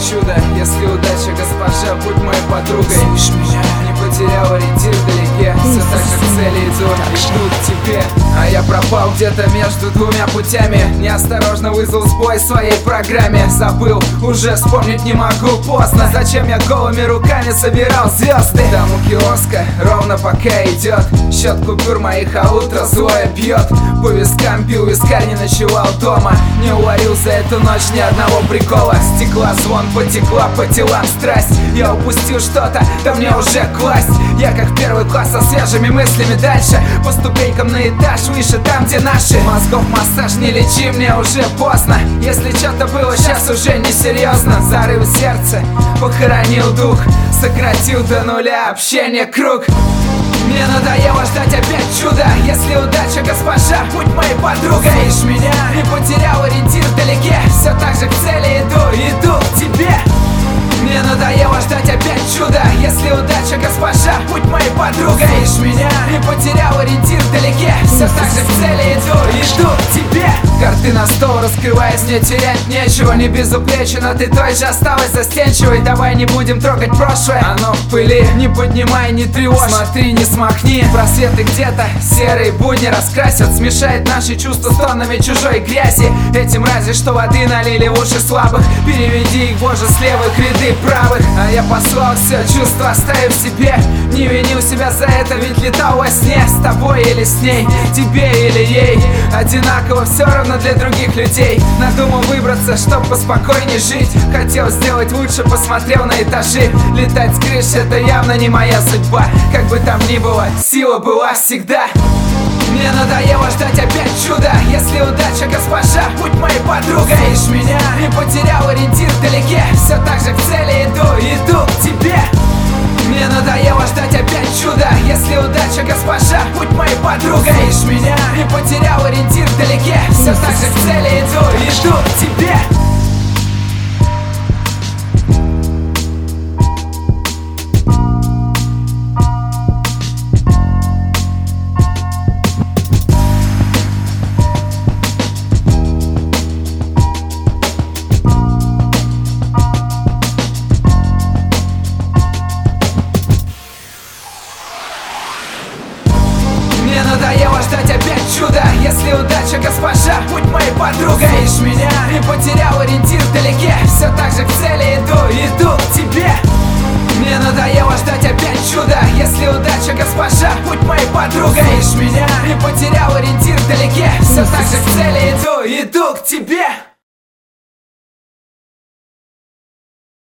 чудо, если удача, госпожа, будь моей подругой. Слышь меня, не потерял ориентир вдалеке, все так же к цели иду к тебе. А я пропал где-то между двумя путями, неосторожно вызвал сбой в своей программе. Забыл, уже вспомнить не могу, поздно. Зачем я голыми руками собирал звезды? Там у киоска ровно пока идет счет купюр моих, а утро злое бьет. По вискам пил вискарь, не ночевал дома, не уловил за эту ночь ни одного прикола. Стекла звон, потекла по телам страсть. Я упустил что-то, да мне уже класть. Я как в первый класс со свежими мыслями дальше, по ступенькам на этаж выше, там где наши. Мозгов массаж не лечи, мне уже поздно. Если что-то было, сейчас уже не серьезно. Зарыл сердце, похоронил дух, сократил до нуля общение круг. Мне надоело ждать опять чудо, если удача, госпожа, будь моей подругой. Слышь меня, не потерял ориентир вдалеке, все так же к цели иду к тебе. Мне надоело ждать опять чудо, если удача, госпожа, будь моей подругой. Слышь меня, не потерял ориентир вдалеке, все так же к цели иду к тебе. Карты на стол, раскрываясь, мне терять нечего. Не безупречен, ты той же осталась застенчивой. Давай не будем трогать прошлое, оно в пыли. Не поднимай, не тревожь, смотри, не смахни. Просветы где-то серые будни раскрасят, смешает наши чувства с тоннами чужой грязи. Этим разве что воды налили в уши слабых, переведи их, боже, с левых ряды правых. А я послал все чувства, оставив себе. Не винил себя за это, ведь летал во сне. С тобой или с ней, тебе или ей, одинаково все равно для других людей. Надумал выбраться, чтоб поспокойнее жить. Хотел сделать лучше, посмотрел на этажи. Летать с крыши — это явно не моя судьба. Как бы там ни было, сила была всегда. Мне надоело ждать опять чудо, если удача, госпожа, будь моей подругой. Слышь меня, не потерял ориентир вдалеке, все так же к цели иду к тебе. Мне надоело ждать опять чудо, если удача, госпожа, будь моей подругой. Слышь меня, не потерял ориентир вдалеке, все так же к цели иду к тебе. Мне надоело ждать опять чудо, если удача, госпожа, будь моей подругой. Слышь меня, не потерял ориентир вдалеке, все так же к цели иду к тебе. Мне надоело ждать опять чудо, если удача, госпожа, будь моей подругой. Слышь меня, не потерял ориентир вдалеке, все так же к цели иду к тебе.